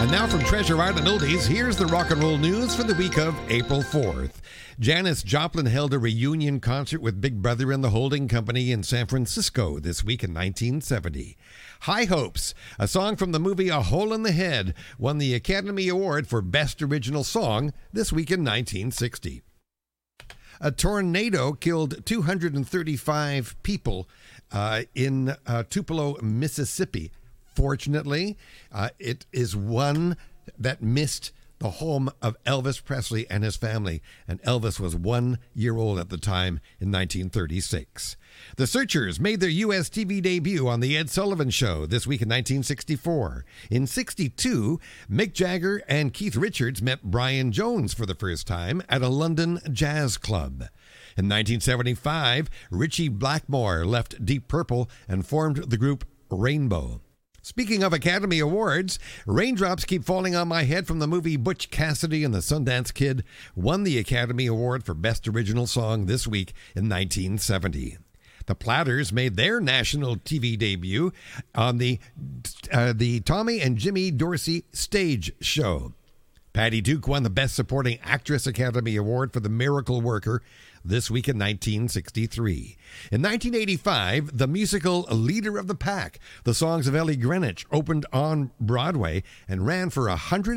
And now from Treasure Island Oldies, here's the rock and roll news for the week of April 4th. Janis Joplin held a reunion concert with Big Brother and the Holding Company in San Francisco this week in 1970. High Hopes, a song from the movie A Hole in the Head, won the Academy Award for Best Original Song this week in 1960. A tornado killed 235 people in Tupelo, Mississippi. Fortunately, it is one that missed the home of Elvis Presley and his family, and Elvis was 1 year old at the time in 1936. The Searchers made their U.S. TV debut on The Ed Sullivan Show this week in 1964. In 62, Mick Jagger and Keith Richards met Brian Jones for the first time at a London jazz club. In 1975, Ritchie Blackmore left Deep Purple and formed the group Rainbow. Speaking of Academy Awards, Raindrops Keep Falling on My Head from the movie Butch Cassidy and the Sundance Kid won the Academy Award for Best Original Song this week in 1970. The Platters made their national TV debut on the Tommy and Jimmy Dorsey stage show. Patty Duke won the Best Supporting Actress Academy Award for The Miracle Worker this week in 1963. In 1985, the musical Leader of the Pack, the songs of Ellie Greenwich, opened on Broadway and ran for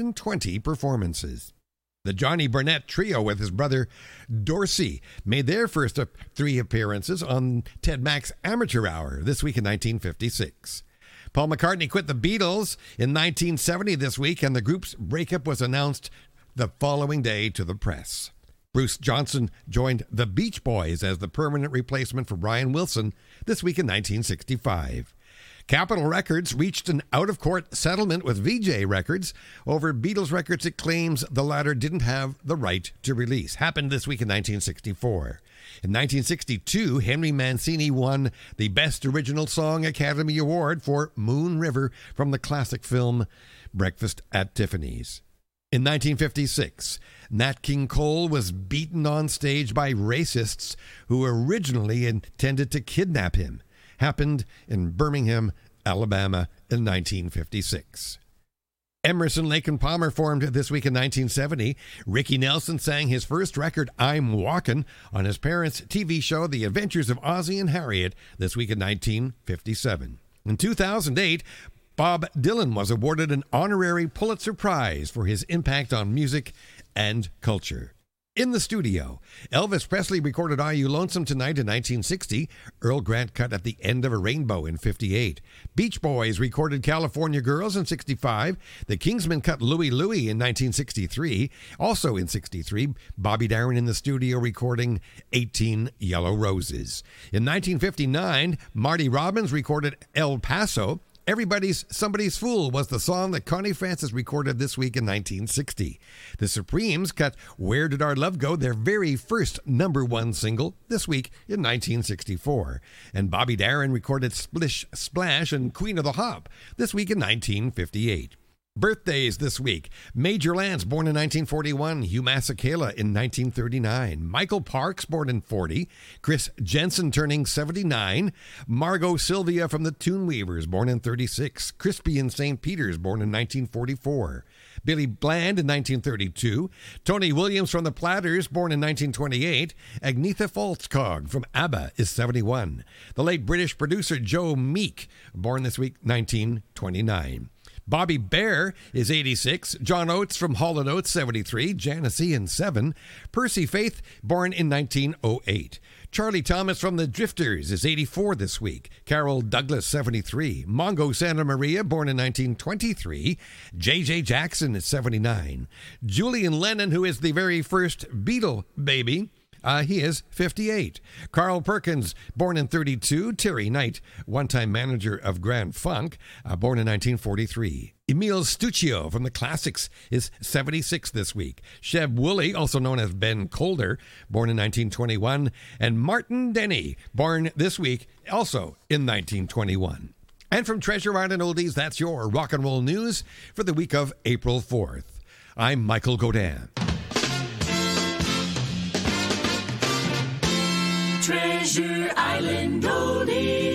120 performances. The Johnny Burnett Trio with his brother Dorsey made their first 3 appearances on Ted Mack's Amateur Hour this week in 1956. Paul McCartney quit the Beatles in 1970 this week, and the group's breakup was announced the following day to the press. Bruce Johnson joined the Beach Boys as the permanent replacement for Brian Wilson this week in 1965. Capitol Records reached an out-of-court settlement with VJ Records over Beatles records it claims the latter didn't have the right to release. Happened this week in 1964. In 1962, Henry Mancini won the Best Original Song Academy Award for Moon River from the classic film Breakfast at Tiffany's. In 1956, Nat King Cole was beaten on stage by racists who originally intended to kidnap him. Happened in Birmingham, Alabama in 1956. Emerson, Lake and Palmer formed this week in 1970. Ricky Nelson sang his first record, I'm Walkin', on his parents' TV show The Adventures of Ozzie and Harriet this week in 1957. In 2008, Bob Dylan was awarded an honorary Pulitzer Prize for his impact on music and culture. In the studio, Elvis Presley recorded Are You Lonesome Tonight in 1960. Earl Grant cut At the End of a Rainbow in 58. Beach Boys recorded California Girls in 65. The Kingsmen cut Louie Louie in 1963. Also in 63, Bobby Darin in the studio recording 18 Yellow Roses. In 1959, Marty Robbins recorded El Paso. Everybody's Somebody's Fool was the song that Connie Francis recorded this week in 1960. The Supremes cut Where Did Our Love Go, their very first #1 single, this week in 1964. And Bobby Darin recorded Splish Splash and Queen of the Hop this week in 1958. Birthdays this week. Major Lance, born in 1941. Hugh Masekela in 1939. Michael Parks, born in 40. Chris Jensen, turning 79. Margot Sylvia from the Toonweavers, born in 36. Crispian St. Peters, born in 1944. Billy Bland in 1932. Tony Williams from the Platters, born in 1928. Agnetha Falskog from ABBA is 71. The late British producer Joe Meek, born this week, 1929. Bobby Bear is 86. John Oates from Hall & Oates, 73. Janice Ian, 7. Percy Faith, born in 1908. Charlie Thomas from the Drifters is 84 this week. Carol Douglas, 73. Mongo Santa Maria, born in 1923. J.J. Jackson is 79. Julian Lennon, who is the very first Beatle baby, he is 58. Carl Perkins, born in 32. Terry Knight, one-time manager of Grand Funk, born in 1943. Emil Stuccio from the Classics is 76 this week. Sheb Woolley, also known as Ben Colder, born in 1921. And Martin Denny, born this week, also in 1921. And from Treasure Island Oldies, that's your rock and roll news for the week of April 4th. I'm Michael Godin. Treasure Island Oldies.